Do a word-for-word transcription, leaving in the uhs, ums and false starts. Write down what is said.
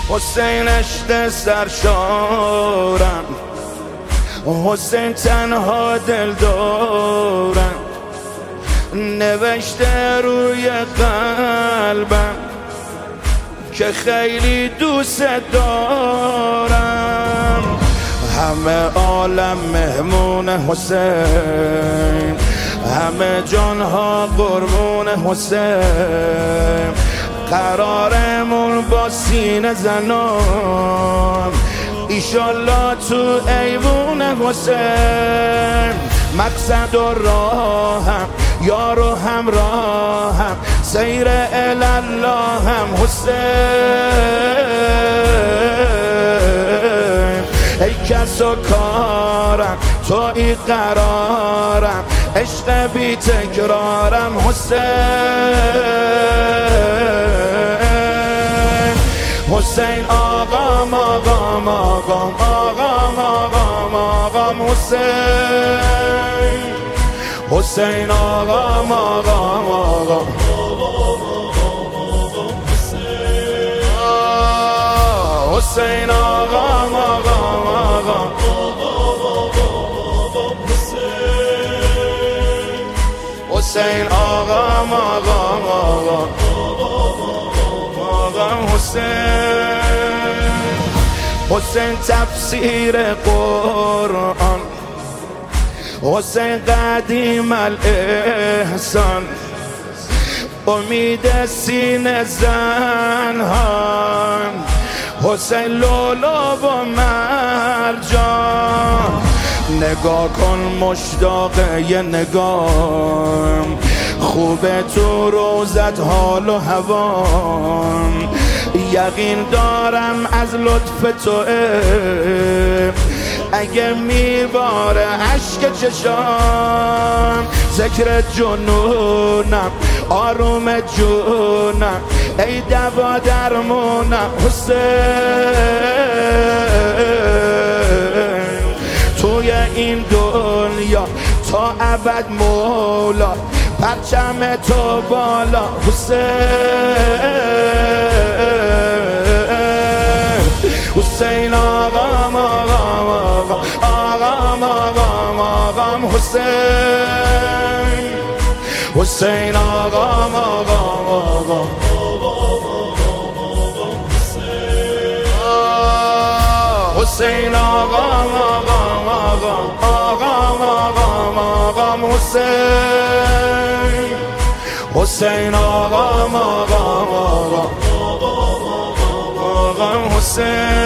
حسین عشق سرشارم، حسین تنها دل دارم، نوشته روی قلبم که خیلی دوست دارم. همه عالم مهمون حسین، همه جانها قربون حسین، قرارمون با سینه زنان ایشالله تو ایوون حسین. مقصد و راهم یار و همراهم، سیر الله هم حسین. ای کس و کارم تو ای قرارم، عشق بی تکرارم حسین. حسین آقام آقام آقام آقام آقام آقام حسین. حسین آقام آقام آقام حسین آقام آقام آقام حسین آقام آقام آقام آقام حسین. حسین تفسیر قرآن، حسین قدیم الاحسان، امید سینه زنهان، حسین لولو و مرجان. نگاه کن مشتاق یه نگاه، خوبه تو روزت حال و هوام. یقین دارم از لطف تو اگه میباره عشق چشام. ذکر جنونم آروم جونم، ای دوا درمونم حسین. توی این دنیا تا ابد مولا، پرچم تو بالا حسین. حسین آقام آقام آقام آقام آقام آقام حسین. حسین آقام آقام آقام حسین آقام آقام آقام آقام آقام آقام حسین. حسین آقام آقام آقام آقام حسین.